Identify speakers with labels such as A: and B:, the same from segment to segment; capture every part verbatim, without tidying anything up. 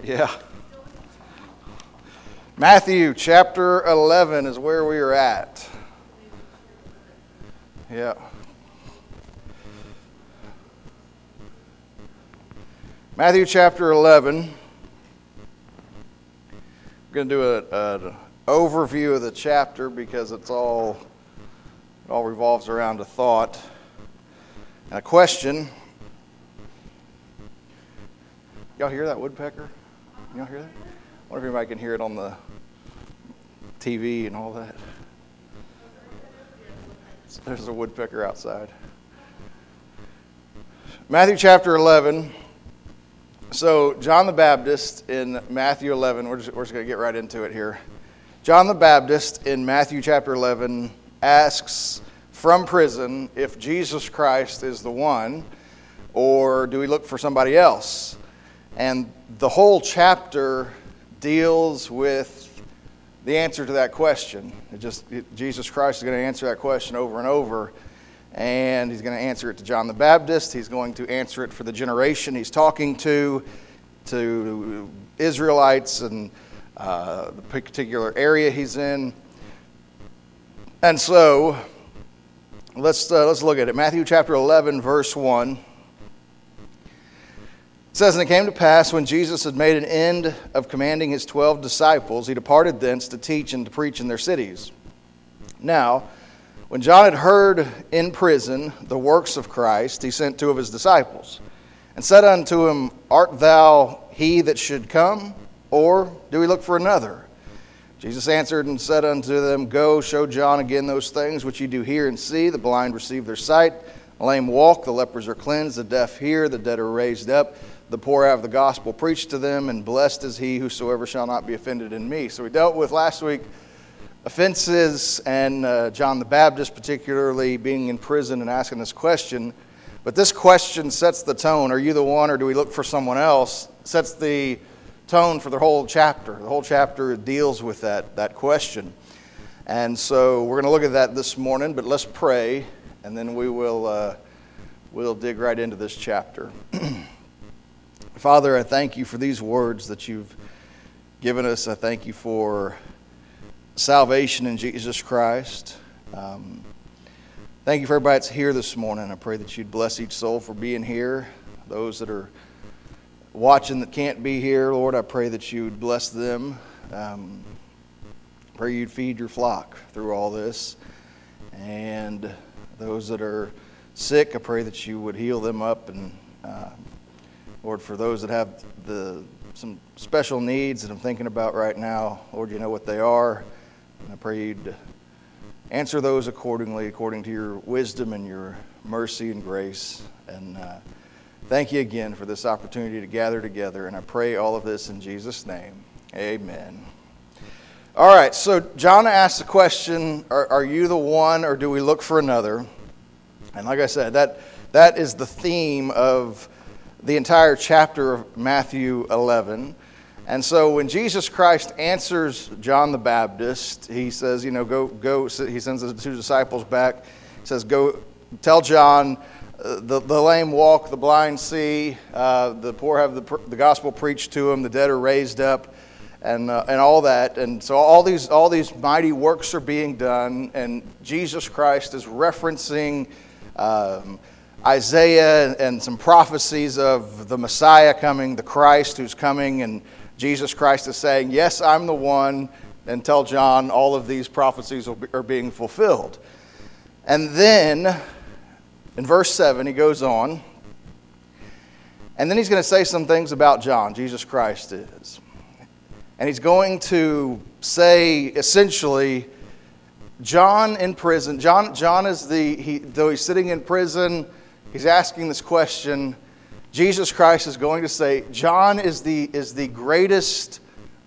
A: Yeah. Matthew chapter eleven is where we are at. Yeah. Matthew chapter eleven. We're going to do an overview of the chapter because it's all it all revolves around a thought and a question. Y'all hear that woodpecker? Y'all hear that? I wonder if anybody can hear it on the T V and all that. There's a woodpecker outside. Matthew chapter eleven. So John the Baptist in Matthew eleven, we're just, we're just going to get right into it here. John the Baptist in Matthew chapter eleven asks from prison if Jesus Christ is the one, or do we look for somebody else? And the whole chapter deals with the answer to that question. It just it, Jesus Christ is going to answer that question over and over, and he's going to answer it to John the Baptist. He's going to answer it for the generation he's talking to, to Israelites and uh, the particular area he's in. And so let's uh, let's look at it. Matthew chapter eleven, verse one. It says, "And it came to pass, when Jesus had made an end of commanding his twelve disciples, he departed thence to teach and to preach in their cities. Now, when John had heard in prison the works of Christ, he sent two of his disciples, and said unto him, Art thou he that should come, or do we look for another? Jesus answered and said unto them, Go, show John again those things which ye do hear and see. The blind receive their sight, the lame walk, the lepers are cleansed, the deaf hear, the dead are raised up, the poor have the gospel preached to them, and blessed is he whosoever shall not be offended in me." So we dealt with last week offenses and uh, John the Baptist particularly being in prison and asking this question. But this question sets the tone. Are you the one, or do we look for someone else? Sets the tone for the whole chapter. The whole chapter deals with that, that question. And so we're going to look at that this morning, but let's pray, and then we will uh, we'll dig right into this chapter. Father, I thank you for these words that you've given us. I thank you for salvation in Jesus Christ. Um, thank you for everybody that's here this morning. I pray that you'd bless each soul for being here. Those that are watching that can't be here, Lord, I pray that you would bless them. Um, pray you'd feed your flock through all this. And those that are sick, I pray that you would heal them up. And uh, Lord, for those that have the some special needs that I'm thinking about right now, Lord, you know what they are. And I pray you'd answer those accordingly, according to your wisdom and your mercy and grace. And uh, thank you again for this opportunity to gather together. And I pray all of this in Jesus' name. Amen. All right, so John asked the question, are, are you the one, or do we look for another? And like I said, that that is the theme of the entire chapter of Matthew eleven. And so when Jesus Christ answers John the Baptist, he says, you know, go, go. He sends the two disciples back. He says, go tell John, uh, the, the lame walk, the blind see, uh, the poor have the, the gospel preached to them, the dead are raised up, and uh, and all that. And so all these all these mighty works are being done, and Jesus Christ is referencing um, Isaiah and some prophecies of the Messiah coming, the Christ who's coming, and Jesus Christ is saying, yes, I'm the one, and tell John all of these prophecies are being fulfilled. And then, in verse seven, he goes on, and then he's going to say some things about John, Jesus Christ is. And he's going to say, essentially, John in prison, John, John is the, he, though he's sitting in prison, he's asking this question. Jesus Christ is going to say, John is the is the greatest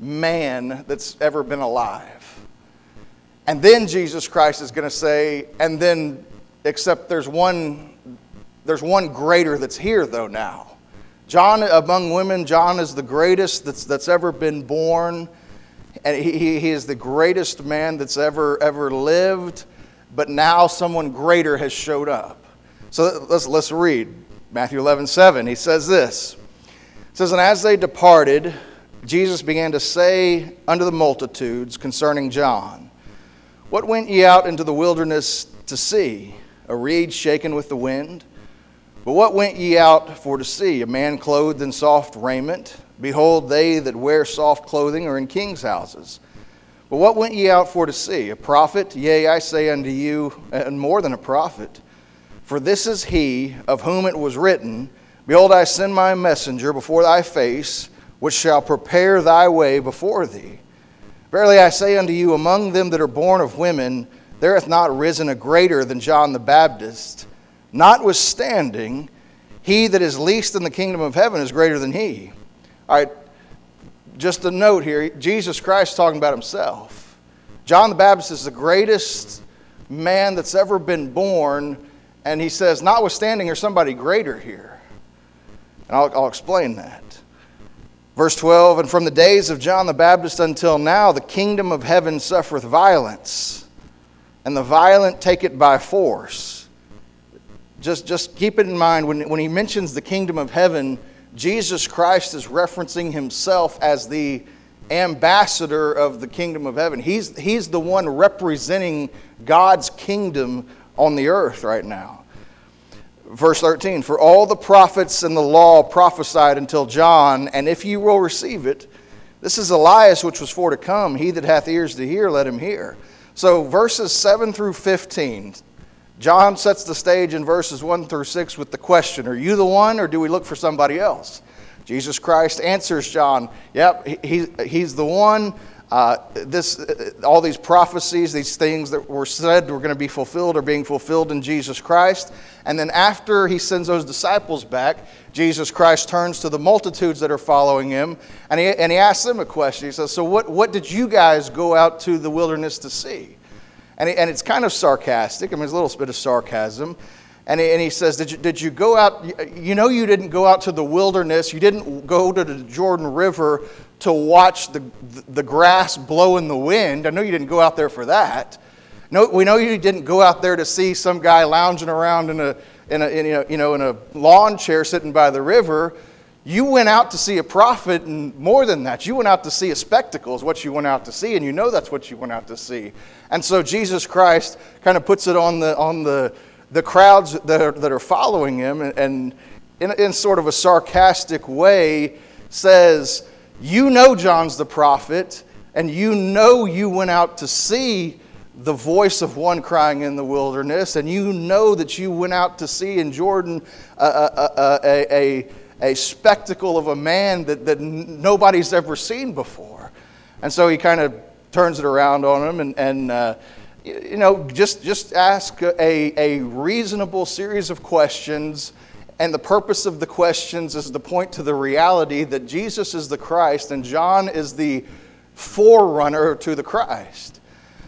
A: man that's ever been alive. And then Jesus Christ is going to say, and then, except there's one, there's one greater that's here though now. John, among women, John is the greatest that's that's ever been born. And he, he is the greatest man that's ever ever lived. But now someone greater has showed up. So let's let's read Matthew eleven seven. He says this. It says, "And as they departed, Jesus began to say unto the multitudes concerning John, What went ye out into the wilderness to see? A reed shaken with the wind? But what went ye out for to see? A man clothed in soft raiment? Behold, they that wear soft clothing are in kings' houses. But what went ye out for to see? A prophet? Yea, I say unto you, and more than a prophet. For this is he of whom it was written, Behold, I send my messenger before thy face, which shall prepare thy way before thee. Verily I say unto you, among them that are born of women, there hath not risen a greater than John the Baptist. Notwithstanding, he that is least in the kingdom of heaven is greater than he. All right, just a note here, Jesus Christ talking about himself. John the Baptist is the greatest man that's ever been born, and he says, notwithstanding, there's somebody greater here. And I'll, I'll explain that. Verse twelve, And from the days of John the Baptist until now, the kingdom of heaven suffereth violence, and the violent take it by force. Just, just keep it in mind, when, when he mentions the kingdom of heaven, Jesus Christ is referencing himself as the ambassador of the kingdom of heaven. He's, he's the one representing God's kingdom on the earth right now. Verse thirteen, For all the prophets and the law prophesied until John, and if ye will receive it, this is Elias which was for to come. He that hath ears to hear, let him hear. So verses seven through fifteen, John sets the stage in verses one through six with the question, Are you the one, or do we look for somebody else? Jesus Christ answers John, Yep, he, he's the one. Uh, this, all these prophecies, these things that were said were going to be fulfilled are being fulfilled in Jesus Christ. And then after he sends those disciples back, Jesus Christ turns to the multitudes that are following him, and he, and he asks them a question. He says, So what, what did you guys go out to the wilderness to see? And, he, and it's kind of sarcastic. I mean, there's a little bit of sarcasm. And he, and he says, did you, did you go out? You know you didn't go out to the wilderness. You didn't go to the Jordan River to watch the, the grass blow in the wind. I know you didn't go out there for that. No, we know you didn't go out there to see some guy lounging around in a, in a, in a, you know, in a lawn chair sitting by the river. You went out to see a prophet, and more than that, you went out to see a spectacle is what you went out to see, and you know that's what you went out to see. And so Jesus Christ kind of puts it on the on the the crowds that are, that are following him, and, and in, in sort of a sarcastic way says, you know John's the prophet, and you know you went out to see the voice of one crying in the wilderness, and you know that you went out to see in Jordan a, a, a, a, a spectacle of a man that, that nobody's ever seen before. And so he kind of turns it around on him, and, and uh, you know, just, just ask a, a reasonable series of questions. And the purpose of the questions is to point to the reality that Jesus is the Christ and John is the forerunner to the Christ.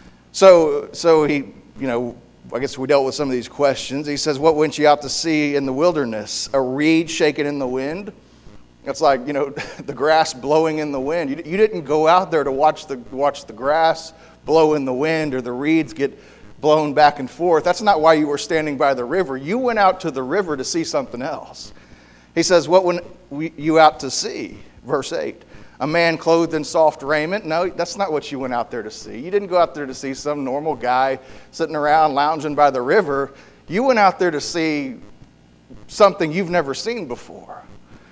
A: So, so he, you know, I guess we dealt with some of these questions. He says, what went you out to see in the wilderness? A reed shaken in the wind? It's like, you know, the grass blowing in the wind. You, you didn't go out there to watch the, watch the grass blow in the wind or the reeds get blown back and forth. That's not why you were standing by the river. You went out to the river to see something else. He says, what went you out to see? Verse eight. A man clothed in soft raiment? No, that's not what you went out there to see. You didn't go out there to see some normal guy sitting around lounging by the river. You went out there to see something you've never seen before.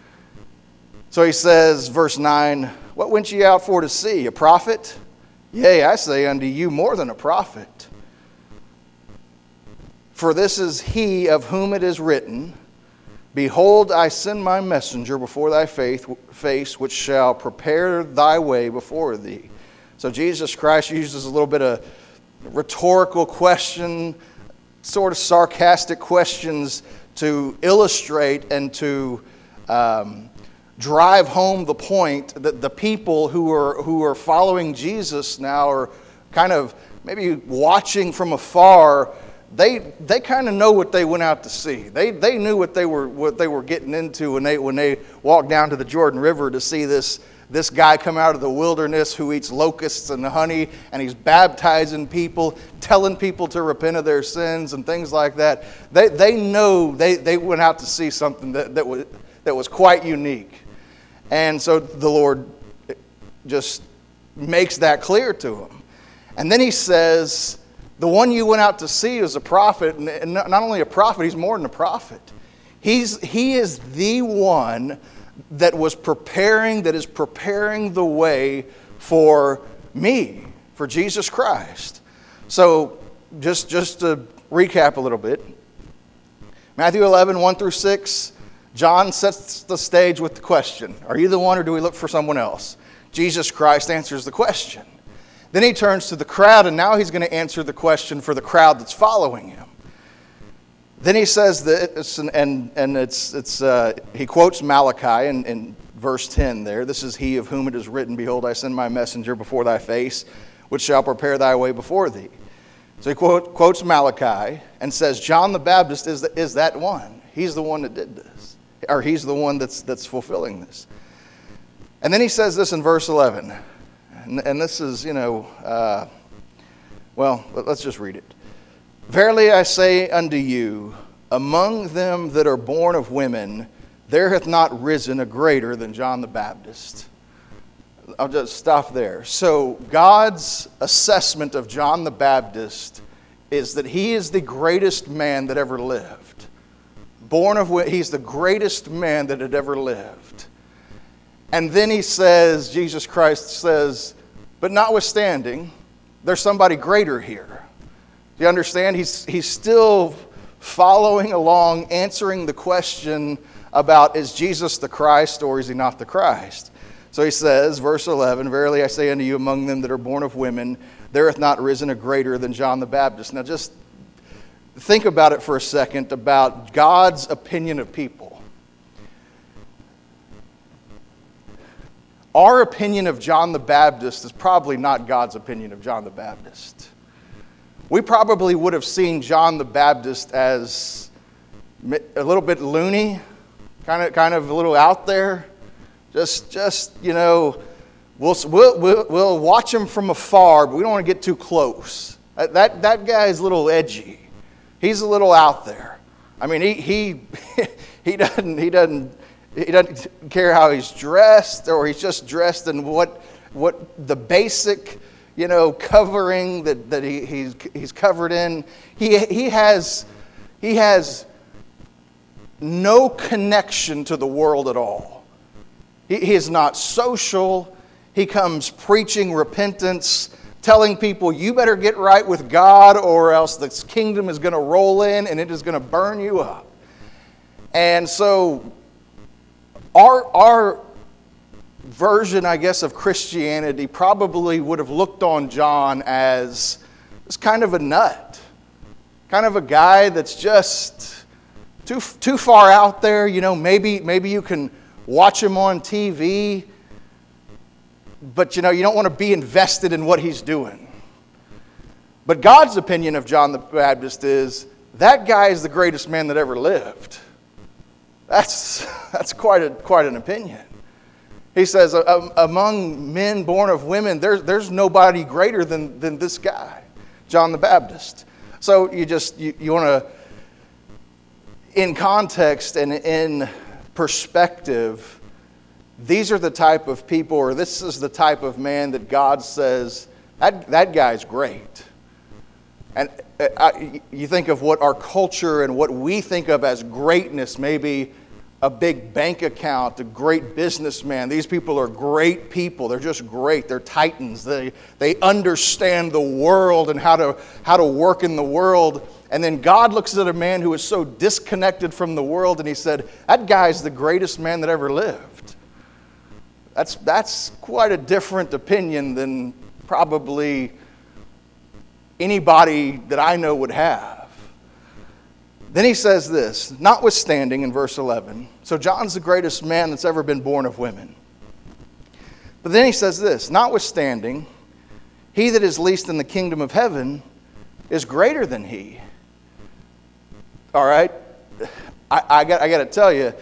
A: So he says, verse nine, what went ye out for to see? A prophet? Yea, I say unto you, more than a prophet. For this is he of whom it is written, Behold, I send my messenger before thy face, which shall prepare thy way before thee. So Jesus Christ uses a little bit of rhetorical question, sort of sarcastic questions to illustrate and to um, drive home the point that the people who are who are following Jesus now are kind of maybe watching from afar. They they kind of know what they went out to see. They they knew what they were what they were getting into when they when they walked down to the Jordan River to see this this guy come out of the wilderness who eats locusts and honey, and he's baptizing people, telling people to repent of their sins and things like that. They they know they, they went out to see something that, that was that was quite unique. And so the Lord just makes that clear to him. And then he says, the one you went out to see is a prophet, and not only a prophet, he's more than a prophet. He's, he is the one that was preparing, that is preparing the way for me, for Jesus Christ. So just, just to recap a little bit, Matthew eleven, one through six, John sets the stage with the question, are you the one or do we look for someone else? Jesus Christ answers the question. Then he turns to the crowd, and now he's going to answer the question for the crowd that's following him. Then he says that, it's an, and and it's it's uh, he quotes Malachi in, in verse ten there. This is he of whom it is written, behold, I send my messenger before thy face, which shall prepare thy way before thee. So he quote, quotes Malachi and says, John the Baptist is the, is that one. He's the one that did this, or he's the one that's that's fulfilling this. And then he says this in verse eleven. And, and this is, you know, uh, well, let's just read it. Verily I say unto you, among them that are born of women, there hath not risen a greater than John the Baptist. I'll just stop there. So God's assessment of John the Baptist is that he is the greatest man that ever lived. Born of women, he's the greatest man that had ever lived. And then he says, Jesus Christ says, but notwithstanding, there's somebody greater here. Do you understand? He's, he's still following along, answering the question about, is Jesus the Christ or is he not the Christ? So he says, verse eleven, verily I say unto you, among them that are born of women, there hath not risen a greater than John the Baptist. Now just think about it for a second, about God's opinion of people. Our opinion of John the Baptist is probably not God's opinion of John the Baptist. We probably would have seen John the Baptist as a little bit loony, kind of, kind of a little out there. Just, just you know, we'll, we'll, we'll, we'll watch him from afar, but we don't want to get too close. That, that guy's a little edgy. He's a little out there. I mean, he he he doesn't he doesn't he doesn't care how he's dressed, or he's just dressed in what what the basic, you know, covering that, that he, he's he's covered in. He he has he has no connection to the world at all. He, he is not social. He comes preaching repentance, telling people, you better get right with God or else this kingdom is going to roll in and it is going to burn you up. And so our, our version, I guess, of Christianity probably would have looked on John as this kind of a nut, kind of a guy that's just too too far out there. You know, maybe maybe you can watch him on T V, but you know, you don't want to be invested in what he's doing. But God's opinion of John the Baptist is, that guy is the greatest man that ever lived. That's that's quite a quite an opinion. He says, among men born of women, there's there's nobody greater than, than this guy, John the Baptist. So you just you, you want to, in context and in perspective, these are the type of people, or this is the type of man that God says, that, that guy's great. And I, you think of what our culture and what we think of as greatness, maybe a big bank account, a great businessman. These people are great people. They're just great. They're titans. They, they understand the world and how to, how to work in the world. And then God looks at a man who is so disconnected from the world and he said, that guy's the greatest man that ever lived. That's, that's quite a different opinion than probably anybody that I know would have. Then he says this, notwithstanding, in verse eleven, so John's the greatest man that's ever been born of women. But then he says this, notwithstanding, he that is least in the kingdom of heaven is greater than he. All right? I, I got I got to tell you,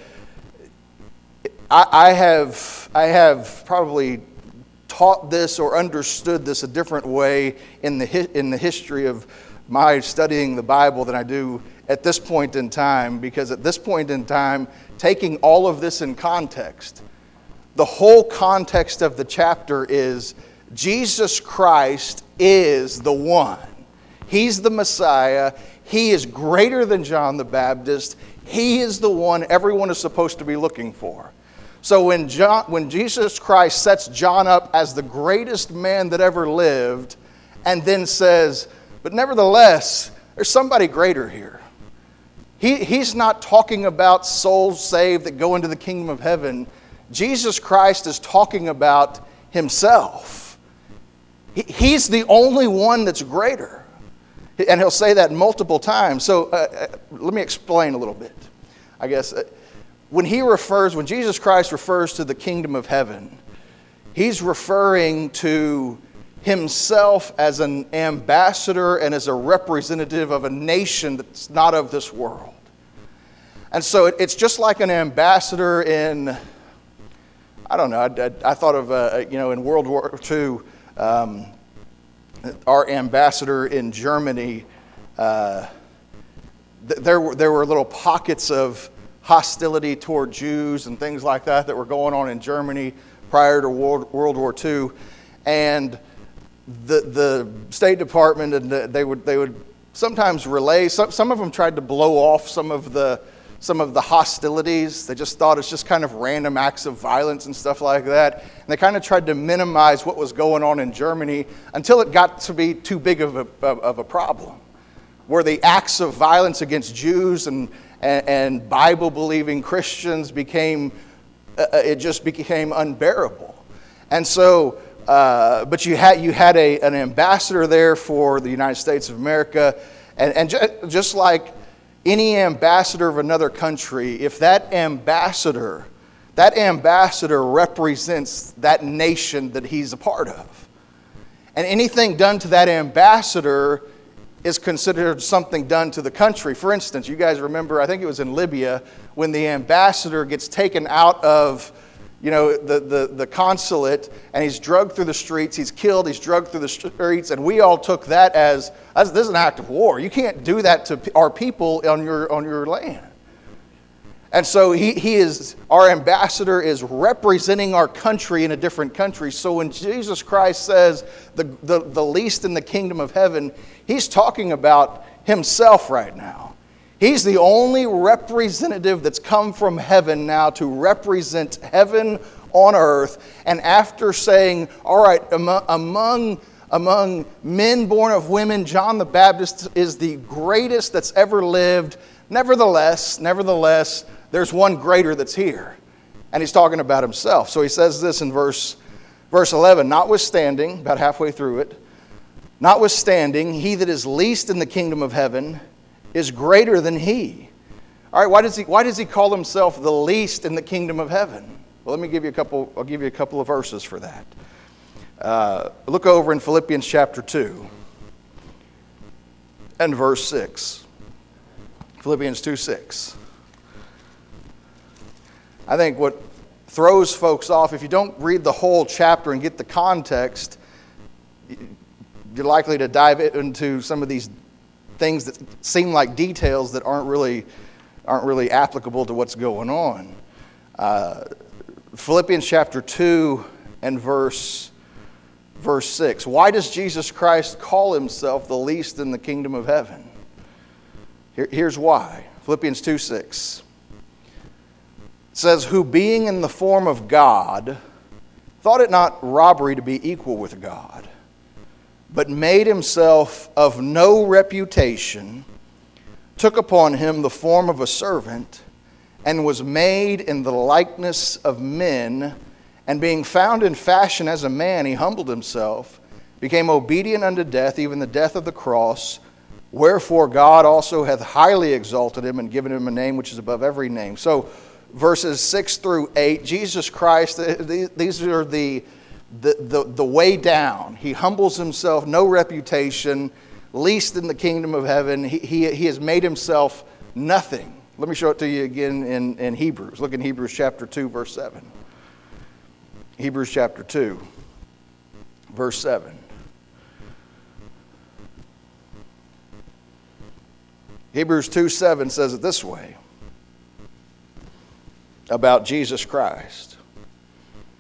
A: I, I have I have probably taught this or understood this a different way in the in the history of my studying the Bible than I do at this point in time, because at this point in time, taking all of this in context, the whole context of the chapter is Jesus Christ is the one. He's the Messiah. He is greater than John the Baptist. He is the one everyone is supposed to be looking for. So when John, when Jesus Christ sets John up as the greatest man that ever lived, and then says, but nevertheless, there's somebody greater here. He, he's not talking about souls saved that go into the kingdom of heaven. Jesus Christ is talking about himself. He, he's the only one that's greater. And he'll say that multiple times. So uh, let me explain a little bit. I guess when he refers, when Jesus Christ refers to the kingdom of heaven, he's referring to himself as an ambassador and as a representative of a nation that's not of this world. And so it, it's just like an ambassador in, I don't know, I, I, I thought of, uh, you know, in World War Two, um, our ambassador in Germany, uh, th- there, were, there were little pockets of hostility toward Jews and things like that that were going on in Germany prior to World, World War Two. And the the State Department, and the, they would they would sometimes relay, some, some of them tried to blow off some of the some of the hostilities. They just thought it's just kind of random acts of violence and stuff like that. And they kind of tried to minimize what was going on in Germany until it got to be too big of a, of, of a problem, where the acts of violence against Jews and, and, and Bible-believing Christians became, uh, it just became unbearable. And so, uh, but you had, you had a, an ambassador there for the United States of America, and, and ju- just like any ambassador of another country, if that ambassador, that ambassador represents that nation that he's a part of. And anything done to that ambassador is considered something done to the country. For instance, you guys remember, I think it was in Libya, when the ambassador gets taken out of, you know, the, the, the consulate, and he's drugged through the streets, he's killed, he's drugged through the streets, and we all took that as, as this is an act of war. You can't do that to our people on your on your land. And so he, he is, our ambassador is representing our country in a different country. So when Jesus Christ says the, the, the least in the kingdom of heaven, he's talking about himself right now. He's the only representative that's come from heaven now to represent heaven on earth. And after saying, all right, among, among men born of women, John the Baptist is the greatest that's ever lived. Nevertheless, nevertheless, there's one greater that's here. And he's talking about himself. So he says this in verse, verse eleven, notwithstanding, about halfway through it, notwithstanding, he that is least in the kingdom of heaven is greater than he. All right, why does he why does he call himself the least in the kingdom of heaven? Well, let me give you a couple, I'll give you a couple of verses for that. Uh, look over in Philippians chapter two and verse six. Philippians two six. I think what throws folks off, if you don't read the whole chapter and get the context, you're likely to dive into some of these things that seem like details that aren't really aren't really applicable to what's going on. Uh, Philippians chapter two and verse verse six. Why does Jesus Christ call himself the least in the kingdom of heaven? Here, here's why. Philippians two six. It says, who being in the form of God, thought it not robbery to be equal with God, but made himself of no reputation, took upon him the form of a servant, and was made in the likeness of men, and being found in fashion as a man, he humbled himself, became obedient unto death, even the death of the cross. Wherefore God also hath highly exalted him and given him a name which is above every name. So verses six through eight, Jesus Christ, these are the The, the, the way down. He humbles himself, no reputation, least in the kingdom of heaven. He, he, he has made himself nothing. Let me show it to you again in, in Hebrews. Look in Hebrews chapter two, verse seven. Hebrews chapter two, verse seven. Hebrews two seven says it this way about Jesus Christ.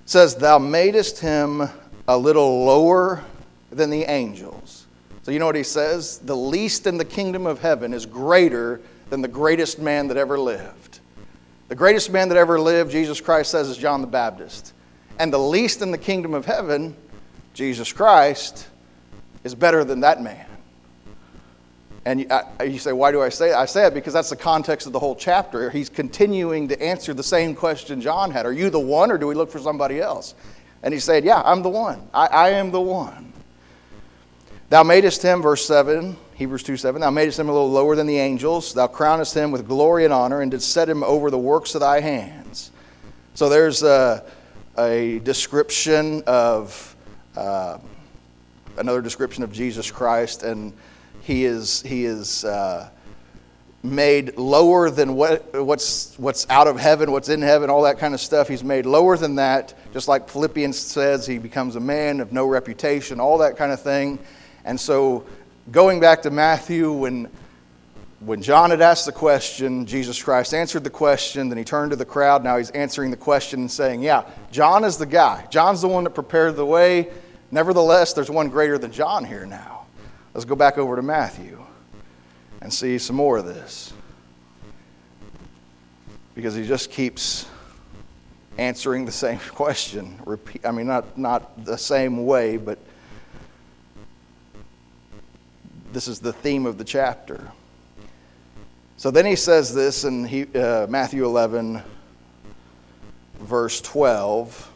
A: says, thou madest him a little lower than the angels. So you know what he says? The least in the kingdom of heaven is greater than the greatest man that ever lived. The greatest man that ever lived, Jesus Christ says, is John the Baptist. And the least in the kingdom of heaven, Jesus Christ, is better than that man. And you, I, you say, why do I say it? I say it because that's the context of the whole chapter. He's continuing to answer the same question John had. Are you the one, or do we look for somebody else? And he said, yeah, I'm the one. I, I am the one. Thou madest him, verse seven, Hebrews two seven, thou madest him a little lower than the angels. Thou crownest him with glory and honor, and didst set him over the works of thy hands. So there's a, a description of, uh, another description of Jesus Christ, and he is he is uh, made lower than what what's what's out of heaven, what's in heaven, all that kind of stuff. He's made lower than that, just like Philippians says, he becomes a man of no reputation, all that kind of thing. And so, going back to Matthew, when when John had asked the question, Jesus Christ answered the question, then he turned to the crowd. Now he's answering the question and saying, yeah, John is the guy. John's the one that prepared the way. Nevertheless, there's one greater than John here now. Let's go back over to Matthew and see some more of this. Because he just keeps answering the same question. Repeat, I mean, not, not the same way, but this is the theme of the chapter. So then he says this in he, uh, Matthew eleven, verse twelve.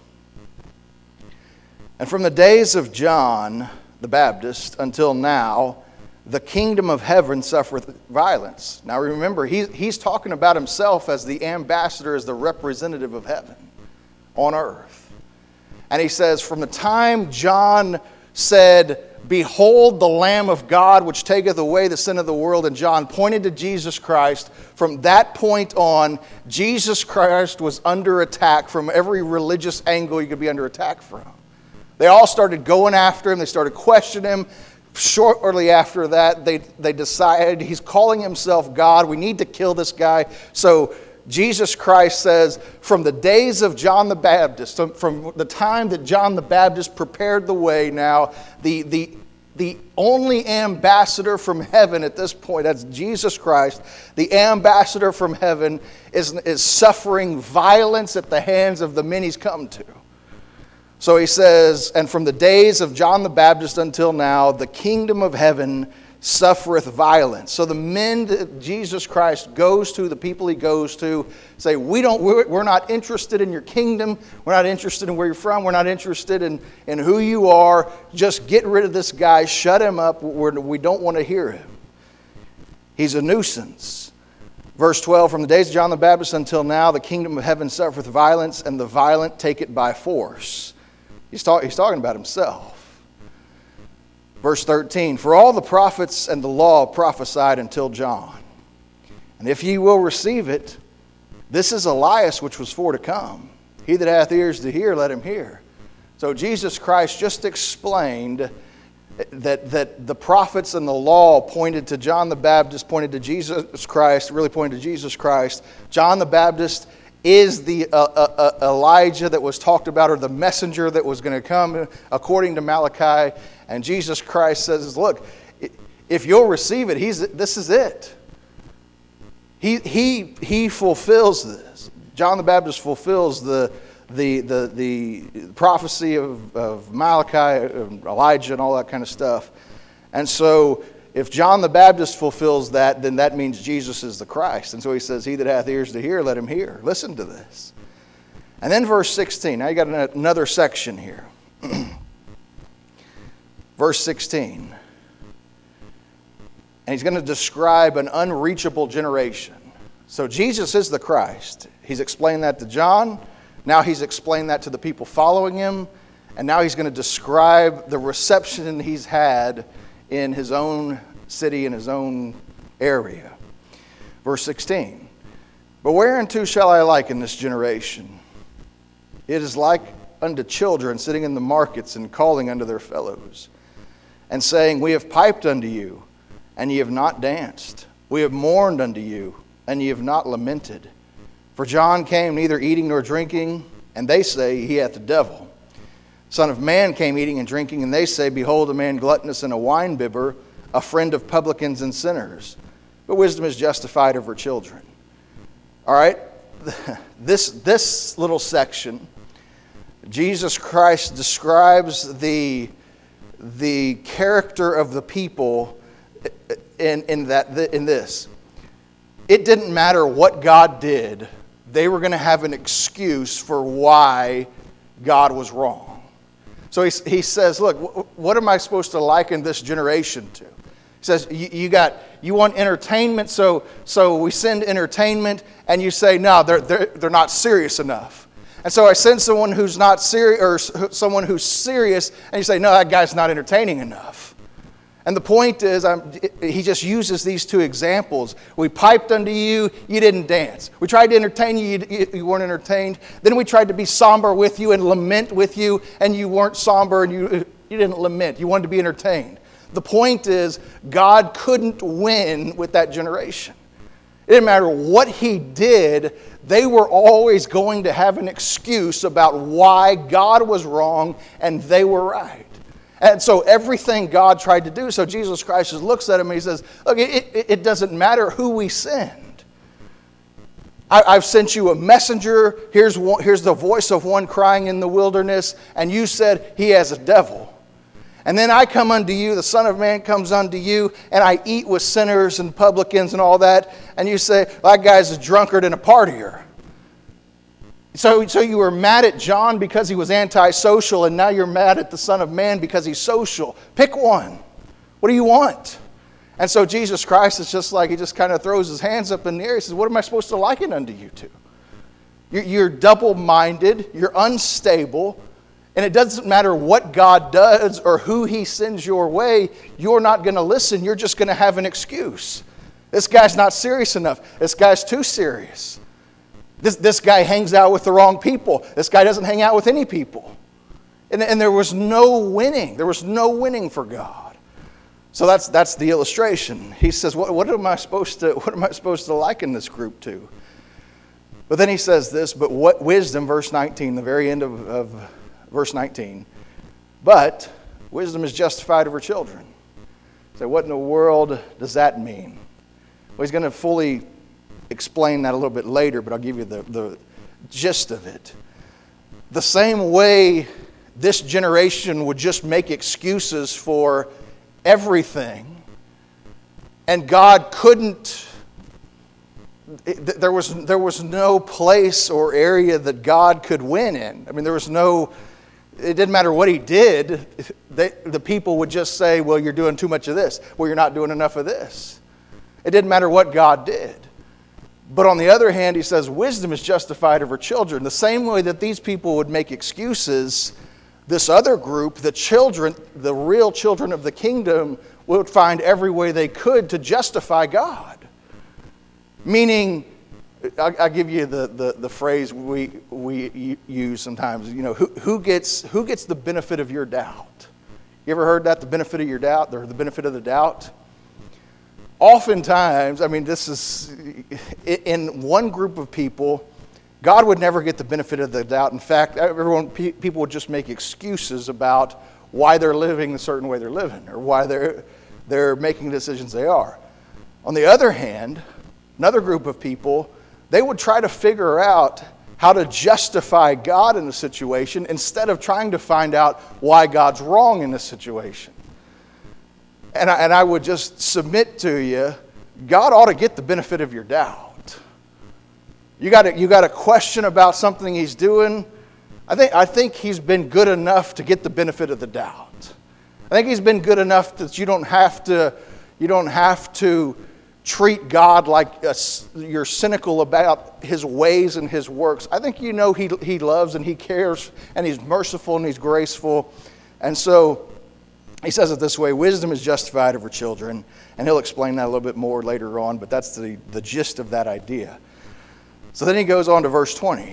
A: And from the days of John the Baptist until now, the kingdom of heaven suffereth violence. Now remember, he, he's talking about himself as the ambassador, as the representative of heaven on earth. And he says, from the time John said, behold the Lamb of God, which taketh away the sin of the world, and John pointed to Jesus Christ, from that point on, Jesus Christ was under attack from every religious angle you could be under attack from. They all started going after him. They started questioning him. Shortly after that, they, they decided he's calling himself God. We need to kill this guy. So Jesus Christ says, from the days of John the Baptist, from the time that John the Baptist prepared the way, now the, the, the only ambassador from heaven at this point, that's Jesus Christ, the ambassador from heaven is, is suffering violence at the hands of the men he's come to. So he says, and from the days of John the Baptist until now, the kingdom of heaven suffereth violence. So the men that Jesus Christ goes to, the people he goes to, say, we don't, we're not interested in your kingdom. We're not interested in where you're from. We're not interested in, in who you are. Just get rid of this guy. Shut him up. We're, we don't want to hear him. He's a nuisance. Verse twelve, from the days of John the Baptist until now, the kingdom of heaven suffereth violence, and the violent take it by force. He's, talk, he's talking about himself. Verse thirteen, for all the prophets and the law prophesied until John. And if ye will receive it, this is Elias which was for to come. He that hath ears to hear, let him hear. So Jesus Christ just explained that, that the prophets and the law pointed to John the Baptist, pointed to Jesus Christ, really pointed to Jesus Christ. John the Baptist is the uh, uh, uh, Elijah that was talked about, or the messenger that was going to come according to Malachi. And Jesus Christ says, look, if you'll receive it, he's, this is it. He, he, he fulfills this. John the Baptist fulfills the, the, the, the prophecy of, of Malachi, Elijah, and all that kind of stuff. And so if John the Baptist fulfills that, then that means Jesus is the Christ. And so he says, he that hath ears to hear, let him hear. Listen to this. And then verse sixteen. Now you got another section here. Verse sixteen. And he's going to describe an unreachable generation. So Jesus is the Christ. He's explained that to John. Now he's explained that to the people following him. And now he's going to describe the reception he's had in his own city, in his own area. Verse sixteen. But whereunto shall I liken this generation? It is like unto children sitting in the markets and calling unto their fellows, and saying, we have piped unto you, and ye have not danced. We have mourned unto you, and ye have not lamented. For John came neither eating nor drinking, and and they say, he hath the devil. Son of Man came eating and drinking, and they say, behold, a man gluttonous and a winebibber, a friend of publicans and sinners. But wisdom is justified of her children. All right? This, this little section, Jesus Christ describes the, the character of the people in, in, that, in this. It didn't matter what God did, they were going to have an excuse for why God was wrong. So he, he says, look, what am I supposed to liken this generation to? He says, you, you got, you want entertainment, so, so we send entertainment, and you say, no, they're, they're, they're not serious enough. And so I send someone who's not serious, or someone who's serious, and you say, no, that guy's not entertaining enough. And the point is, I'm, he just uses these two examples. We piped unto you, you didn't dance. We tried to entertain you, you, you weren't entertained. Then we tried to be somber with you and lament with you, and you weren't somber and you, you didn't lament. You wanted to be entertained. The point is, God couldn't win with that generation. It didn't matter what he did, they were always going to have an excuse about why God was wrong and they were right. And so everything God tried to do, so Jesus Christ just looks at him and he says, look, it, it, it doesn't matter who we send. I, I've sent you a messenger. Here's, one, here's the voice of one crying in the wilderness, and you said he has a devil. And then I come unto you, the Son of Man comes unto you, and I eat with sinners and publicans and all that, and you say, that guy's a drunkard and a partier. So, so you were mad at John because he was antisocial, and now you're mad at the Son of Man because he's social. Pick one. What do you want? And so Jesus Christ is just like, he just kind of throws his hands up in the air. He says, what am I supposed to liken unto you to? You're, you're double-minded. You're unstable. And it doesn't matter what God does or who he sends your way. You're not going to listen. You're just going to have an excuse. This guy's not serious enough. This guy's too serious. This, this guy hangs out with the wrong people. This guy doesn't hang out with any people. And, and there was no winning. There was no winning for God. So that's that's the illustration. He says, what, what am I supposed to what am I supposed to liken this group to? But then he says this, but what wisdom, verse nineteen, the very end of, of verse nineteen, but wisdom is justified of her children. So what in the world does that mean? Well, he's going to fully explain that a little bit later, but I'll give you the, the gist of it. The same way this generation would just make excuses for everything, and God couldn't, there was, there was no place or area that God could win in. I mean, there was no, it didn't matter what he did, they, the people would just say, well, you're doing too much of this. Well, you're not doing enough of this. It didn't matter what God did. But on the other hand, he says, wisdom is justified of her children. The same way that these people would make excuses, this other group, the children, the real children of the kingdom, would find every way they could to justify God. Meaning, I'll, I'll give you the, the, the phrase we we use sometimes, you know, who, who gets who gets the benefit of your doubt? You ever heard that, the benefit of your doubt, or the benefit of the doubt? Oftentimes, I mean, this is, in one group of people, God would never get the benefit of the doubt. In fact, everyone, people would just make excuses about why they're living a certain way they're living, or why they're, they're making decisions they are. On the other hand, another group of people, they would try to figure out how to justify God in the situation instead of trying to find out why God's wrong in the situation. And I, and I would just submit to you, God ought to get the benefit of your doubt. You got a, you got a question about something he's doing. I think, I think he's been good enough to get the benefit of the doubt. I think he's been good enough that you don't have to, you don't have to treat God like a, you're cynical about his ways and his works. I think you know he, he loves and he cares and he's merciful and he's graceful. And so he says it this way, wisdom is justified of her children. And he'll explain that a little bit more later on, but that's the, the gist of that idea. So then he goes on to verse twenty.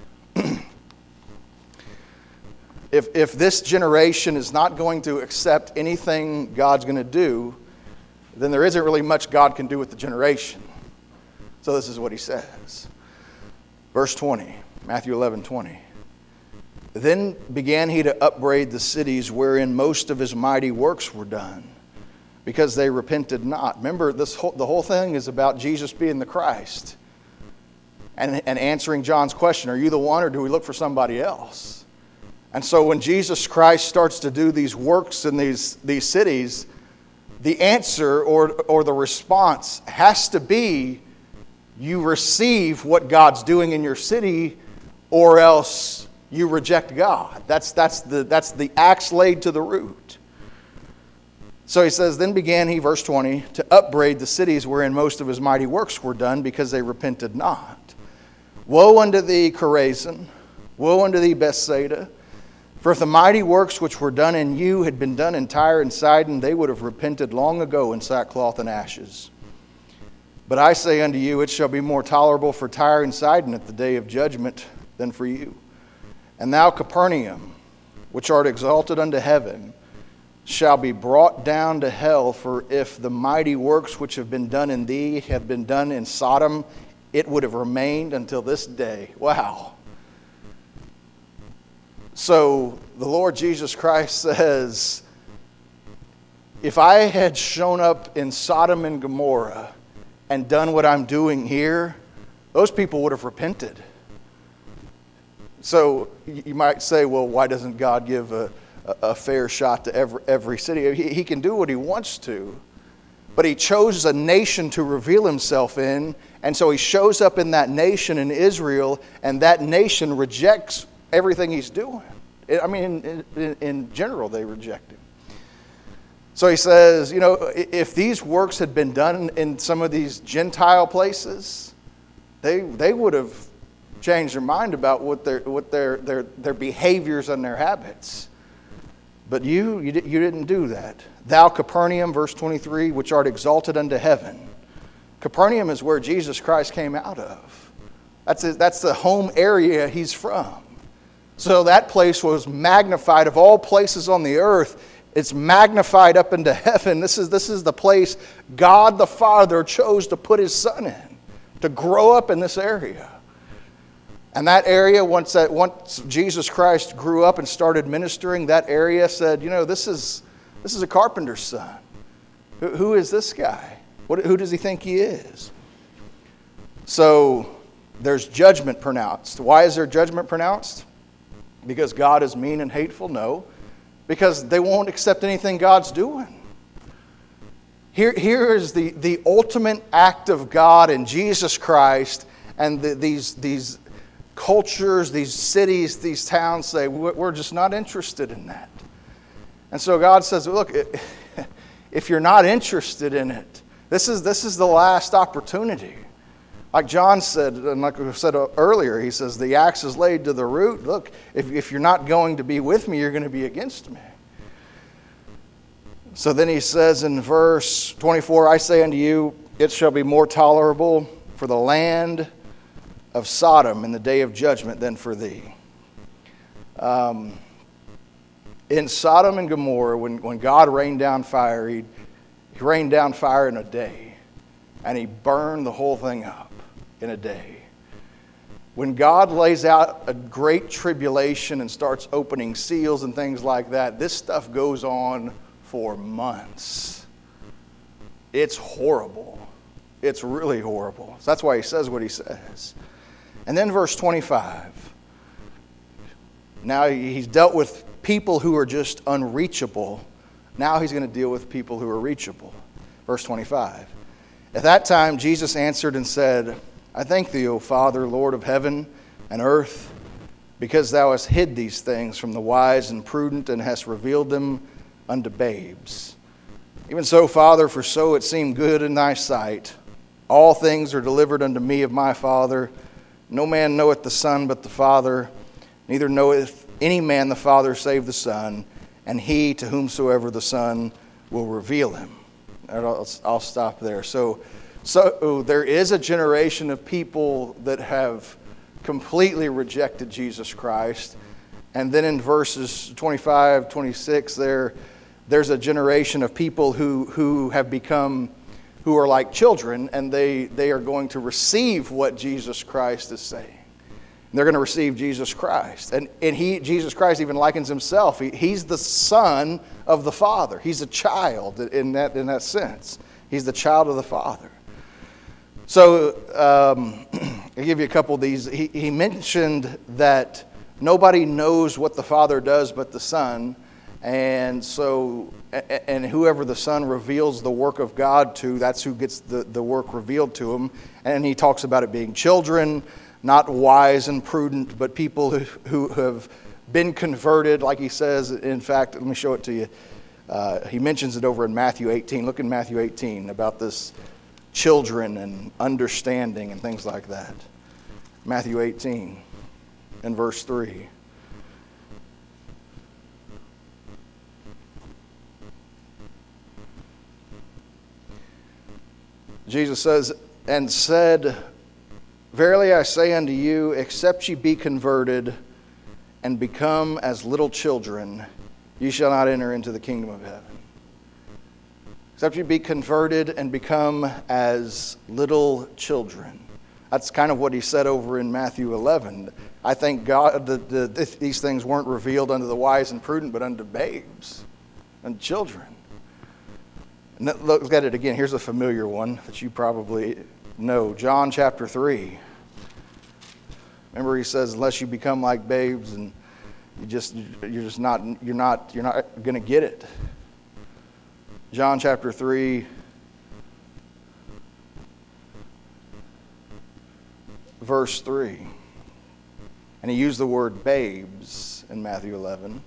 A: if, if this generation is not going to accept anything God's going to do, then there isn't really much God can do with the generation. So this is what he says. Verse twenty, Matthew eleven twenty. Then began he to upbraid the cities wherein most of his mighty works were done, because they repented not. Remember, this whole, the whole thing is about Jesus being the Christ. And, and answering John's question, are you the one or do we look for somebody else? And so when Jesus Christ starts to do these works in these, these cities, the answer or, or the response has to be, you receive what God's doing in your city, or else you reject God. That's, that's, the, that's the axe laid to the root. So he says, then began he, verse twenty, to upbraid the cities wherein most of his mighty works were done, because they repented not. Woe unto thee, Chorazin! Woe unto thee, Bethsaida! For if the mighty works which were done in you had been done in Tyre and Sidon, they would have repented long ago in sackcloth and ashes. But I say unto you, it shall be more tolerable for Tyre and Sidon at the day of judgment than for you. And thou, Capernaum, which art exalted unto heaven, shall be brought down to hell. For if the mighty works which have been done in thee had been done in Sodom, it would have remained until this day. Wow. So the Lord Jesus Christ says, if I had shown up in Sodom and Gomorrah and done what I'm doing here, those people would have repented. So you might say, well, why doesn't God give a, a fair shot to every, every city? He, he can do what he wants to. But he chose a nation to reveal himself in, and so he shows up in that nation in Israel, and that nation rejects everything he's doing. I mean, in, in, in general, they reject him. So he says, you know, if these works had been done in some of these Gentile places, they they would have changed their mind about what their what their their their behaviors and their habits. But you you, you didn't do that. Thou, Capernaum, verse twenty-three, which art exalted unto heaven. Capernaum is where Jesus Christ came out of. That's his, that's the home area he's from. So that place was magnified. Of all places on the earth, it's magnified up into heaven. This is, this is the place God the Father chose to put his Son in, to grow up in this area. And that area, once that once Jesus Christ grew up and started ministering, that area said, you know, this is this is a carpenter's son. Who, who is this guy? What, who does he think he is? So there's judgment pronounced. Why is there judgment pronounced? Because God is mean and hateful? No. Because they won't accept anything God's doing. Here, here is the, the ultimate act of God in Jesus Christ, and the, these, these cultures, these cities, these towns say, we're just not interested in that. And so God says, look, if you're not interested in it, this is, this is the last opportunity. Like John said, and like I said earlier, he says, the axe is laid to the root. Look, if, if you're not going to be with me, you're going to be against me. So then he says in verse twenty-four, I say unto you, it shall be more tolerable for the land of Sodom in the day of judgment than for thee. Um, in Sodom and Gomorrah, when, when God rained down fire, he, he rained down fire in a day, and he burned the whole thing up in a day. When God lays out a great tribulation and starts opening seals and things like that, this stuff goes on for months. It's horrible. It's really horrible. So that's why he says what he says. And then verse twenty-five. Now he's dealt with people who are just unreachable. Now he's going to deal with people who are reachable. Verse twenty-five. At that time Jesus answered and said, I thank thee, O Father, Lord of heaven and earth, because thou hast hid these things from the wise and prudent, and hast revealed them unto babes. Even so, Father, for so it seemed good in thy sight. All things are delivered unto me of my Father. No man knoweth the Son but the Father, neither knoweth any man the Father save the Son, and he to whomsoever the Son will reveal him. I'll, I'll stop there. So, so there is a generation of people that have completely rejected Jesus Christ. And then in verses twenty-five, twenty-six, there, there's a generation of people who, who have become, who are like children, and they, they are going to receive what Jesus Christ is saying. They're going to receive Jesus Christ. And, and he, Jesus Christ even likens himself. He, he's the son of the Father. He's a child in that, in that sense. He's the child of the Father. So um, I'll give you a couple of these. He, he mentioned that nobody knows what the Father does but the Son. And so, and whoever the Son reveals the work of God to, that's who gets the, the work revealed to him. And he talks about it being children, not wise and prudent, but people who, who have been converted, like he says. In fact, let me show it to you. Uh, he mentions it over in Matthew eighteen. Look in Matthew eighteen about this children and understanding and things like that. Matthew eighteen and verse three. Jesus says, and said, verily I say unto you, except ye be converted and become as little children, ye shall not enter into the kingdom of heaven. Except you be converted and become as little children. That's kind of what he said over in Matthew eleven. I think God, the, the, these things weren't revealed unto the wise and prudent, but unto babes and children. And look at it again. Here's a familiar one that you probably know. John chapter three. Remember, he says, "Unless you become like babes, and you just you're just not you're not you're not going to get it." John chapter three, verse three, and he used the word babes in Matthew eleven,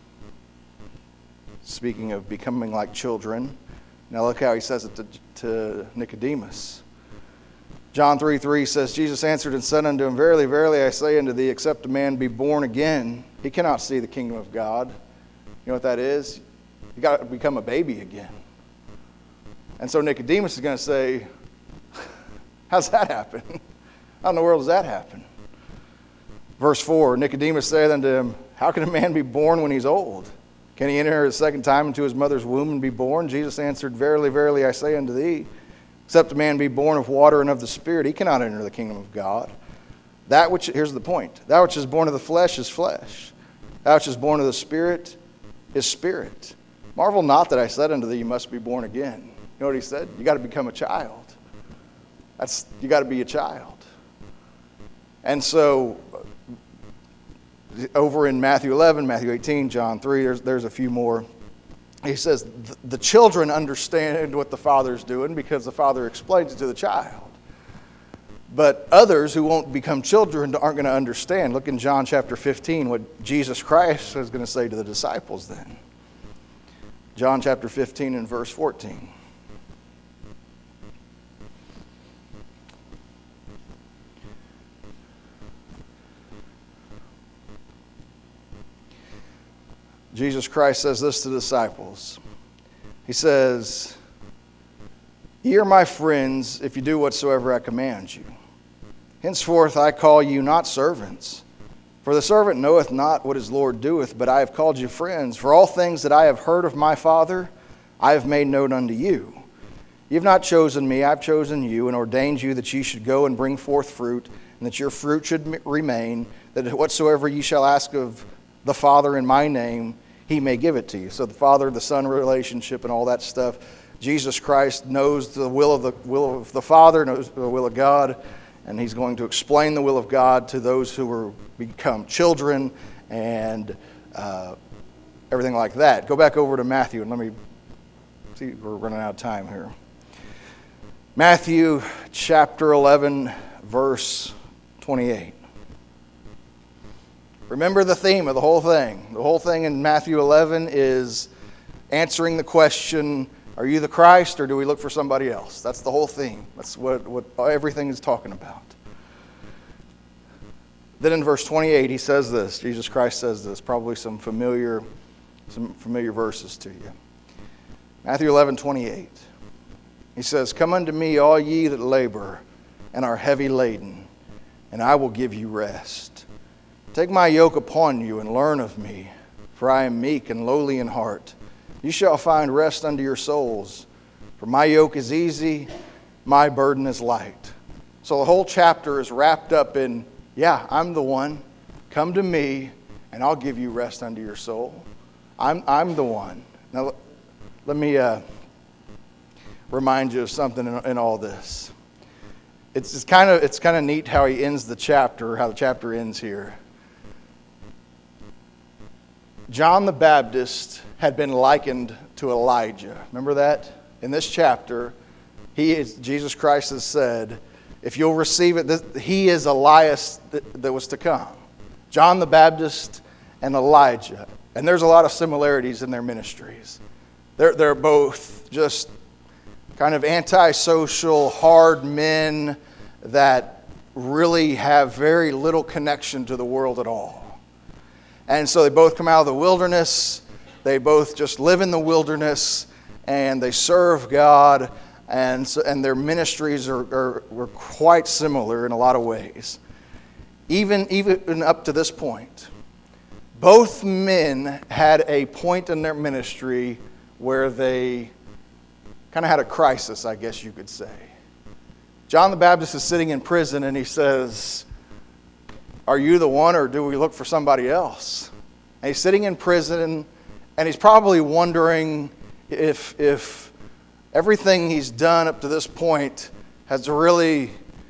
A: speaking of becoming like children. Now look how he says it to, to Nicodemus. John three three says, Jesus answered and said unto him, verily, verily, I say unto thee, except a man be born again, he cannot see the kingdom of God. You know what that is? You got to become a baby again. And so Nicodemus is going to say, how's that happen? How in the world does that happen? Verse four, Nicodemus saith unto him, how can a man be born when he's old? Can he enter a second time into his mother's womb and be born? Jesus answered, verily, verily, I say unto thee, except a man be born of water and of the Spirit, he cannot enter the kingdom of God. That which, here's the point, that which is born of the flesh is flesh. That which is born of the Spirit is spirit. Marvel not that I said unto thee, you must be born again. You know what he said? You got to become a child. That's you got to be a child. And so, over in Matthew eleven, Matthew eighteen, John three, there's, there's a few more. He says, the children understand what the Father's doing because the Father explains it to the child. But others who won't become children aren't going to understand. Look in John chapter fifteen, what Jesus Christ is going to say to the disciples then. John chapter fifteen and verse fourteen. Jesus Christ says this to the disciples. He says, ye are my friends if you do whatsoever I command you. Henceforth I call you not servants, for the servant knoweth not what his Lord doeth, but I have called you friends. For all things that I have heard of my Father, I have made known unto you. You have not chosen me, I have chosen you, and ordained you that ye should go and bring forth fruit, and that your fruit should remain, that whatsoever ye shall ask of the Father in my name, he may give it to you. So the Father, the Son relationship and all that stuff. Jesus Christ knows the will of the will of the Father, knows the will of God, and he's going to explain the will of God to those who are become children and uh, everything like that. Go back over to Matthew and let me see, we're running out of time here. Matthew chapter eleven, verse twenty-eight. Remember the theme of the whole thing. The whole thing in Matthew eleven is answering the question, are you the Christ or do we look for somebody else? That's the whole theme. That's what, what everything is talking about. Then in verse twenty-eight, he says this. Jesus Christ says this. Probably some familiar, some familiar verses to you. Matthew eleven, twenty-eight. He says, come unto me, all ye that labor and are heavy laden, and I will give you rest. Take my yoke upon you and learn of me, for I am meek and lowly in heart. You shall find rest unto your souls. For my yoke is easy, my burden is light. So the whole chapter is wrapped up in Yeah, I'm the one. Come to me, and I'll give you rest unto your soul. I'm, I'm the one. Now, let me uh, remind you of something in, in all this. It's, it's kind of it's kind of neat how he ends the chapter, how the chapter ends here. John the Baptist had been likened to Elijah. Remember that? In this chapter, he is, Jesus Christ has said, if you'll receive it, this, he is Elias that, that was to come. John the Baptist and Elijah. And there's a lot of similarities in their ministries. They're, they're both just kind of antisocial, hard men that really have very little connection to the world at all. And so they both come out of the wilderness. They both just live in the wilderness, and they serve God. And so, and their ministries are, are were quite similar in a lot of ways. Even even up to this point, both men had a point in their ministry where they kind of had a crisis, I guess you could say. John the Baptist is sitting in prison, and he says, are you the one, or do we look for somebody else? And he's sitting in prison, and he's probably wondering if if everything he's done up to this point has really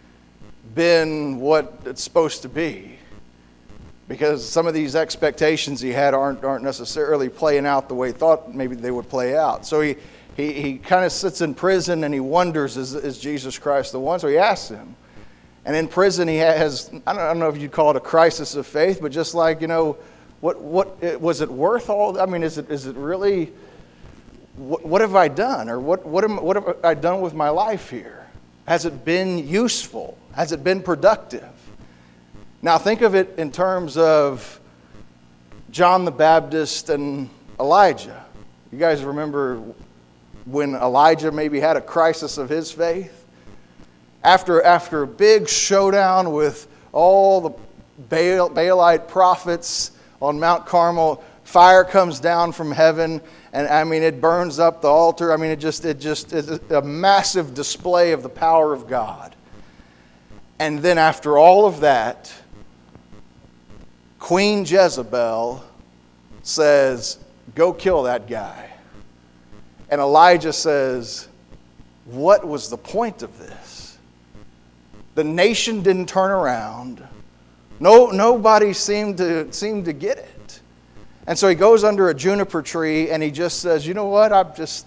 A: been what it's supposed to be. Because some of these expectations he had aren't aren't necessarily playing out the way he thought maybe they would play out. So he he, he kind of sits in prison, and he wonders, is, is Jesus Christ the one? So he asks him. And in prison, he has, I don't, I don't know if you'd call it a crisis of faith, but just like, you know, what what was it worth all? I mean, is it is it really, what, what have I done? Or what, what, am, what have I done with my life here? Has it been useful? Has it been productive? Now, think of it in terms of John the Baptist and Elijah. You guys remember when Elijah maybe had a crisis of his faith? After, after a big showdown with all the Baal, Baalite prophets on Mount Carmel, fire comes down from heaven, and I mean, it burns up the altar. I mean, it just, it just is a massive display of the power of God. And then after all of that, Queen Jezebel says, go kill that guy. And Elijah says, what was the point of this? The nation didn't turn around. No, nobody seemed to seemed to get it. And so he goes under a juniper tree, and he just says, you know what, I'm just,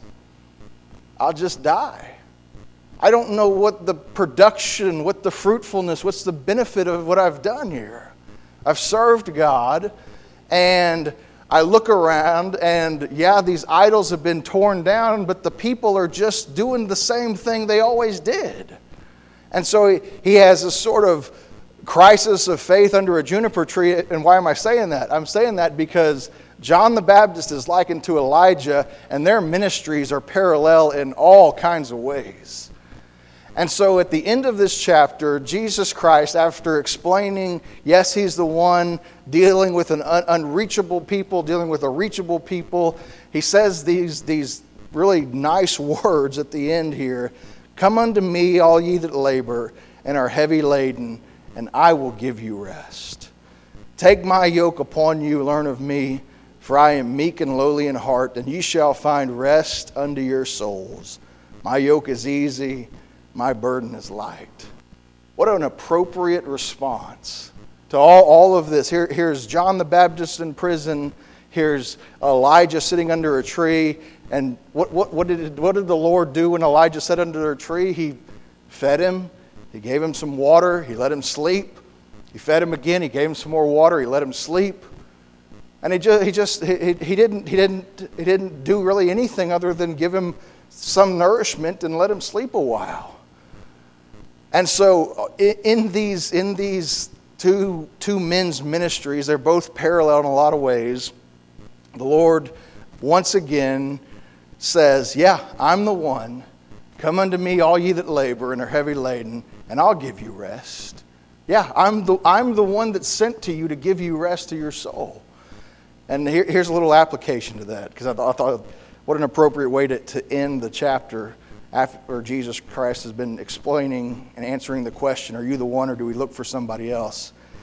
A: I'll just die. I don't know what the production, what the fruitfulness, what's the benefit of what I've done here. I've served God, and I look around, and yeah, these idols have been torn down, but the people are just doing the same thing they always did. And so he, he has a sort of crisis of faith under a juniper tree. And why am I saying that? I'm saying that because John the Baptist is likened to Elijah, and their ministries are parallel in all kinds of ways. And so at the end of this chapter, Jesus Christ, after explaining, yes, he's the one dealing with an un- unreachable people, dealing with a reachable people, he says these, these really nice words at the end here. Come unto me, all ye that labor and are heavy laden, and I will give you rest. Take my yoke upon you, learn of me, for I am meek and lowly in heart, and ye shall find rest unto your souls. My yoke is easy, my burden is light. What an appropriate response to all, all of this. Here, here's John the Baptist in prison. Here's Elijah sitting under a tree. And what, what, what, did, what did the Lord do when Elijah sat under a tree? He fed him. He gave him some water. He let him sleep. He fed him again. He gave him some more water. He let him sleep. And he just, he just he, he didn't he didn't he didn't do really anything other than give him some nourishment and let him sleep a while. And so in these in these two two men's ministries, they're both parallel in a lot of ways. The Lord once again says, yeah, I'm the one. Come unto me, all ye that labor and are heavy laden, and I'll give you rest. Yeah, I'm the, I'm the one that's sent to you to give you rest to your soul. And here, here's a little application to that, because I, th- I thought, what an appropriate way to, to end the chapter after Jesus Christ has been explaining and answering the question, are you the one or do we look for somebody else?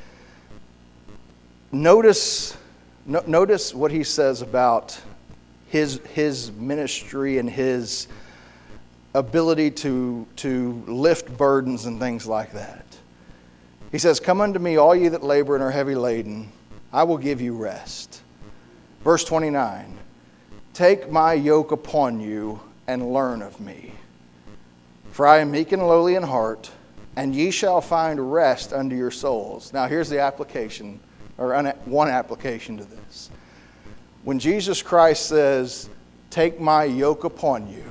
A: notice, no, notice what he says about his, his ministry and his ability to, to lift burdens and things like that. He says, "Come unto me, all ye that labor and are heavy laden, I will give you rest." Verse twenty-nine, "Take my yoke upon you and learn of me. For I am meek and lowly in heart, and ye shall find rest unto your souls." Now here's the application, or one application to this. When Jesus Christ says, "Take my yoke upon you,"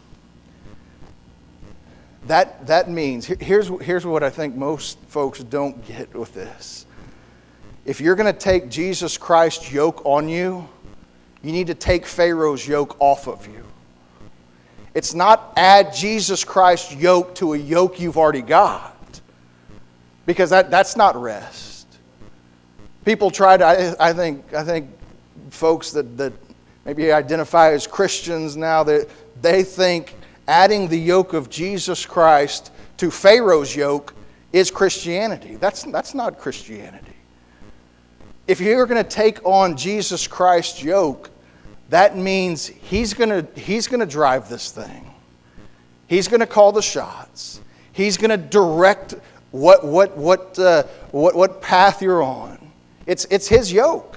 A: that, that means, here's, here's what I think most folks don't get with this. If you're going to take Jesus Christ's yoke on you, you need to take Pharaoh's yoke off of you. It's not add Jesus Christ's yoke to a yoke you've already got, because that, that's not rest. People try to, I, I think, I think folks that, that maybe identify as Christians now, that they think adding the yoke of Jesus Christ to Pharaoh's yoke is Christianity. That's, that's not Christianity. If you're going to take on Jesus Christ's yoke, that means he's going to, he's going to drive this thing. He's going to call the shots. He's going to direct what, what, what, uh, what, what path you're on. It's, it's his yoke.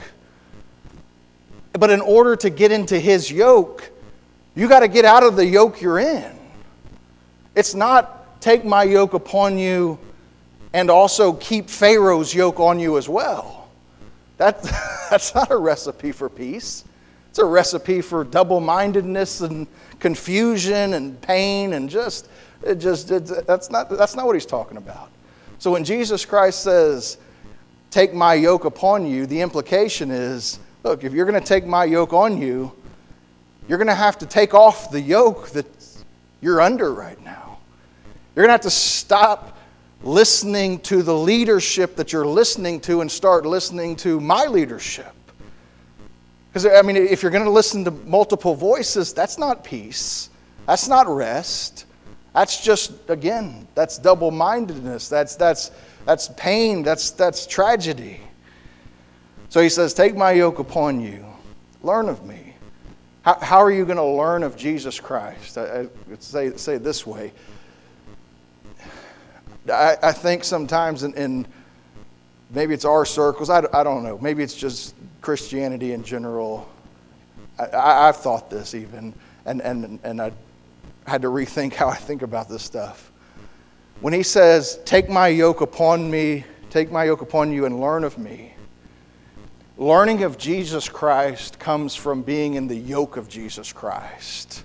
A: But in order to get into his yoke, you got to get out of the yoke you're in. It's not take my yoke upon you and also keep Pharaoh's yoke on you as well. That, that's not a recipe for peace. It's a recipe for double-mindedness and confusion and pain and just, it just it, that's not that's not what he's talking about. So when Jesus Christ says, "Take my yoke upon you," the implication is, look, if you're going to take my yoke on you, you're going to have to take off the yoke that you're under right now. You're going to have to stop listening to the leadership that you're listening to and start listening to my leadership. Because, I mean, if you're going to listen to multiple voices, that's not peace. That's not rest. That's just, again, that's double-mindedness. That's, that's, that's pain. That's, that's tragedy. So he says, "Take my yoke upon you. Learn of me." How, how are you going to learn of Jesus Christ? I, I say, say it this way. I, I think sometimes in, in maybe it's our circles, I, I don't know. Maybe it's just Christianity in general. I, I, I've thought this even, and, and, and I had to rethink how I think about this stuff. When he says, "Take my yoke upon me, take my yoke upon you and learn of me," learning of Jesus Christ comes from being in the yoke of Jesus Christ.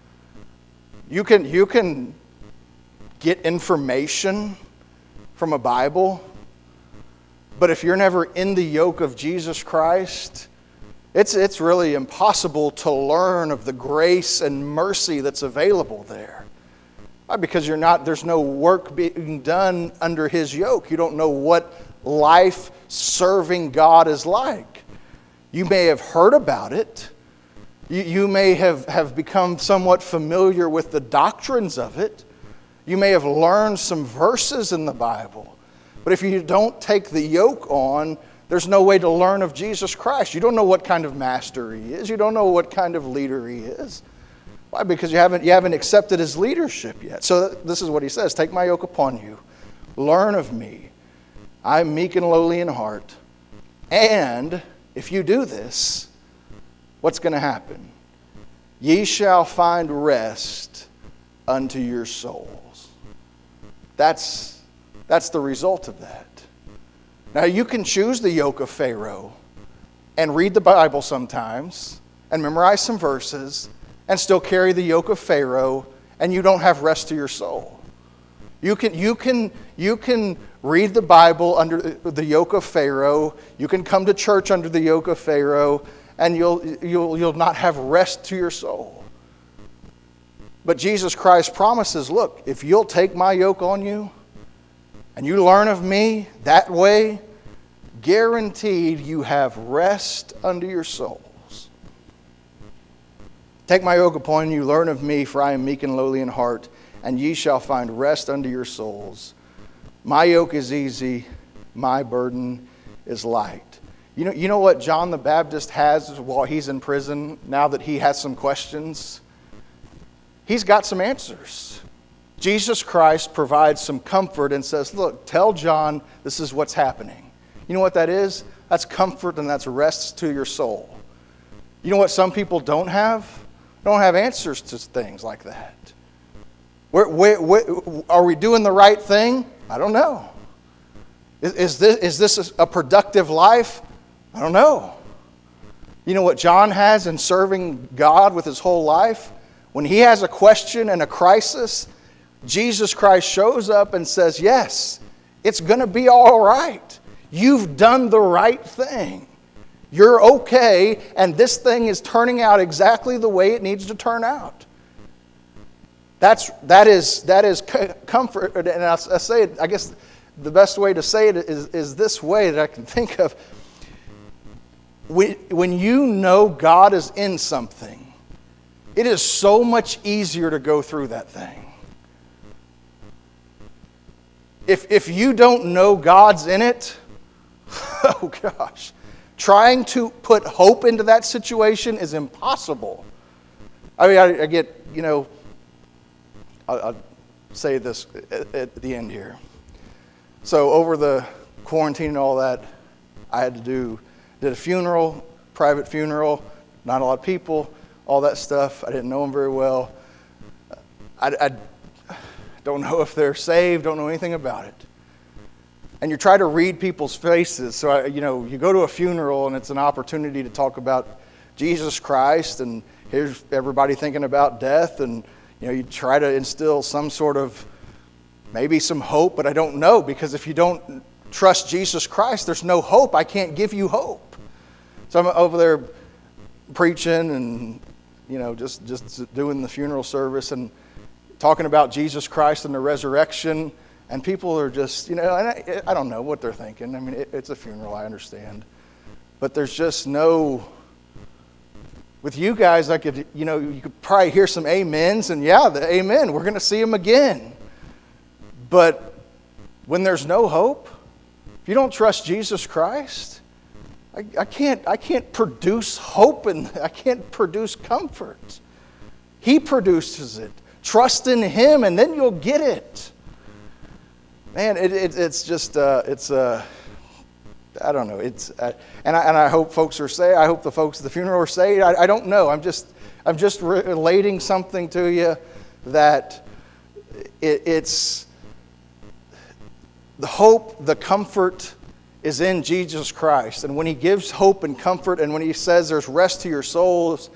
A: You can, you can get information from a Bible, but if you're never in the yoke of Jesus Christ, it's, it's really impossible to learn of the grace and mercy that's available there. Why? Because you're not, there's no work being done under his yoke. You don't know what life serving God is like. You may have heard about it. You, you may have, have become somewhat familiar with the doctrines of it. You may have learned some verses in the Bible. But if you don't take the yoke on, there's no way to learn of Jesus Christ. You don't know what kind of master he is. You don't know what kind of leader he is. Why? Because you haven't, you haven't accepted his leadership yet. So this is what he says. "Take my yoke upon you. Learn of me. I am meek and lowly in heart." And if you do this, what's going to happen? "Ye shall find rest unto your souls." That's, that's the result of that. Now, you can choose the yoke of Pharaoh and read the Bible sometimes and memorize some verses and still carry the yoke of Pharaoh, and you don't have rest to your soul. You can, you can, you can read the Bible under the yoke of Pharaoh. You can come to church under the yoke of Pharaoh, and you'll, you'll, you'll not have rest to your soul. But Jesus Christ promises, look, if you'll take my yoke on you and you learn of me that way, guaranteed you have rest unto your souls. "Take my yoke upon you, learn of me, for I am meek and lowly in heart, and ye shall find rest unto your souls. My yoke is easy, my burden is light." You know, you know what John the Baptist has while he's in prison, now that he has some questions? He's got some answers. Jesus Christ provides some comfort and says, look, tell John this is what's happening. You know what that is? That's comfort and that's rest to your soul. You know what some people don't have? Don't have answers to things like that. Where, where, where, are we doing the right thing? I don't know. Is, is this, is this a productive life? I don't know. You know what John has in serving God with his whole life? When he has a question and a crisis, Jesus Christ shows up and says, yes, it's going to be all right. You've done the right thing. You're okay, and this thing is turning out exactly the way it needs to turn out. That's, that is, that is comfort, and I, I say it, I guess the best way to say it is, is this way that I can think of. When, when you know God is in something, it is so much easier to go through that thing. If, if you don't know God's in it, oh gosh, trying to put hope into that situation is impossible. I mean, I, I get, you know, I'll, I'll say this at, at the end here. So over the quarantine and all that, I had to do, did a funeral, private funeral, not a lot of people, all that stuff. I didn't know them very well. I, I don't know if they're saved, don't know anything about it. And you try to read people's faces. So, I, you know, you go to a funeral and it's an opportunity to talk about Jesus Christ, and here's everybody thinking about death, and, you know, you try to instill some sort of, maybe some hope, but I don't know, because if you don't trust Jesus Christ, there's no hope. I can't give you hope. So I'm over there preaching and, you know, just, just doing the funeral service and talking about Jesus Christ and the resurrection. And people are just, you know, and I, I don't know what they're thinking. I mean, it, it's a funeral, I understand. But there's just no, with you guys, I could, you know, you could probably hear some amens, and yeah, the amen, we're going to see him again. But when there's no hope, if you don't trust Jesus Christ, I, I can't I can't produce hope, and I can't produce comfort. He produces it. Trust in him, and then you'll get it. Man, it, it, it's just, uh, it's, uh, I don't know. It's, uh, and, I, and I hope folks are saved. I hope the folks at the funeral are saved. I, I don't know. I'm just, I'm just relating something to you that it, it's, the hope, the comfort is in Jesus Christ. And when he gives hope and comfort, and when he says there's rest to your souls,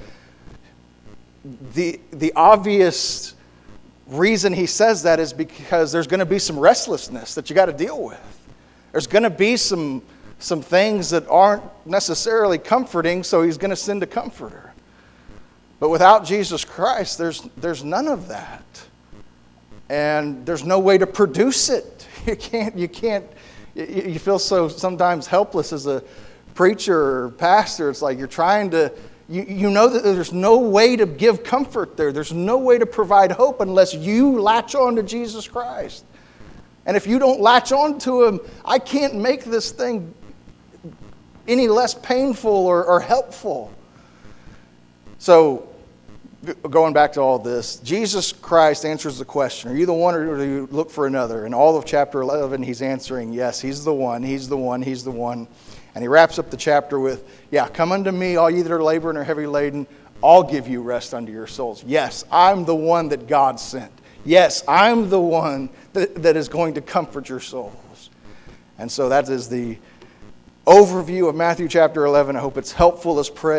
A: the, the obvious reason he says that is because there's going to be some restlessness that you got to deal with. There's going to be some some things that aren't necessarily comforting, so he's going to send a comforter. But without Jesus Christ, there's there's none of that. And there's no way to produce it. You can't you can't you feel so sometimes helpless as a preacher or pastor. It's like you're trying to You, you know that there's no way to give comfort there. There's no way to provide hope unless you latch on to Jesus Christ. And if you don't latch on to him, I can't make this thing any less painful or, or helpful. So, going back to all this, Jesus Christ answers the question, are you the one, or do you look for another? In all of chapter eleven, he's answering, yes, he's the one, he's the one, he's the one. And he wraps up the chapter with, yeah, come unto me, all ye that are laboring and are heavy laden, I'll give you rest unto your souls. Yes, I'm the one that God sent. Yes, I'm the one that, that is going to comfort your souls. And so that is the overview of Matthew chapter eleven. I hope it's helpful. Let's pray.